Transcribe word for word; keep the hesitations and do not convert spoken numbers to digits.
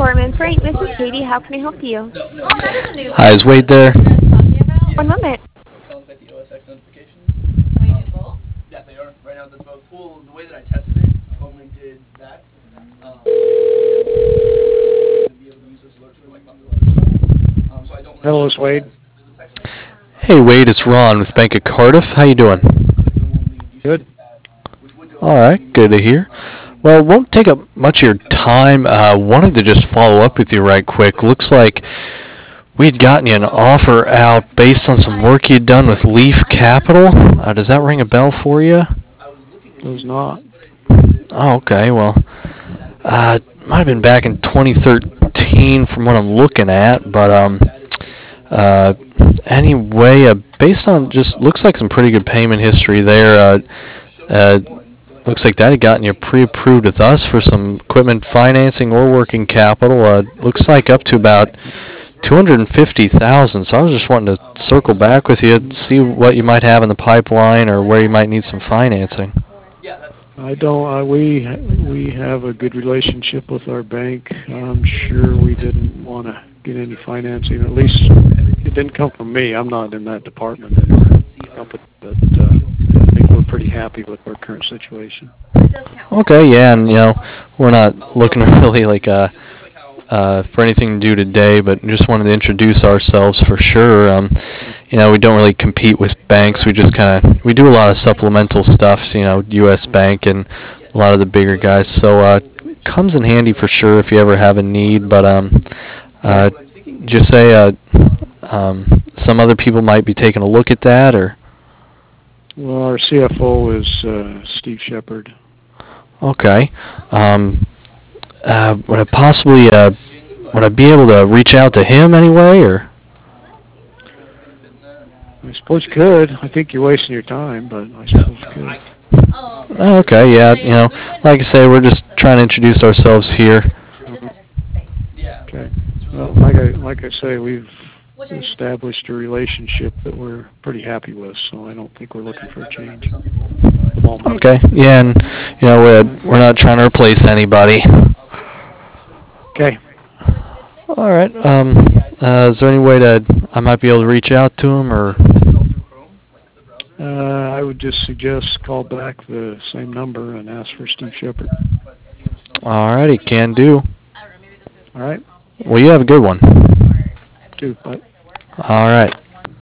Performance Rate. This is Katie. How can I help you? Hi, is Wade there? One moment. Calling to get the O S X notifications. Um, yeah, they are. Right now, that's both. Well, the way that I tested it only did that. Um, to be able to use those alerts for like other stuff. Um, so I don't. Hello, it's Wade. Hey, Wade, it's Ron with Bank of Cardiff. How you doing? Good. All right, good to hear. Well, won't take up much of your time. Uh, wanted to just follow up with you right quick. Looks like we'd gotten you an offer out based on some work you'd done with Leaf Capital. Uh, does that ring a bell for you? Does not. Oh, okay. Well, uh, might have been back in twenty thirteen from what I'm looking at, but um, uh, anyway, uh, based on just looks like some pretty good payment history there. Uh, uh, looks like that had gotten you pre-approved with us for some equipment financing or working capital. Uh, looks like up to about two hundred fifty thousand dollars. So I was just wanting to circle back with you and see what you might have in the pipeline or where you might need some financing. I don't. Uh, we we have a good relationship with our bank. I'm sure we didn't want to get any financing. At least it didn't come from me. I'm not in that department in our company, but uh, I think we're pretty happy with our current situation. Okay, yeah, and you know we're not looking to really like uh, uh, for anything to do today, but just wanted to introduce ourselves for sure. Um, you know, we don't really compete with banks. We just kind of we do a lot of supplemental stuff. You know, U S Bank and a lot of the bigger guys. So uh, comes in handy for sure if you ever have a need. But um, uh, just say uh, um, some other people might be taking a look at that, or. Well, our C F O is uh, Steve Shepard. Okay. Um, uh, would I possibly uh, would I be able to reach out to him anyway, or? I suppose you could. I think you're wasting your time, but I suppose you could. Oh, okay, yeah, you know, like I say, we're just trying to introduce ourselves here. Mm-hmm. Okay. Well, like I like I say, we've established a relationship that we're pretty happy with, so I don't think we're looking for a change. Okay, yeah, and you know, we're we're not trying to replace anybody. Okay. All right. Um, uh, is there any way that I might be able to reach out to him, or? Uh, I would just suggest call back the same number and ask for Steve Shepard. All righty, can do. All right. Well, you have a good one. Too. Bye. All right.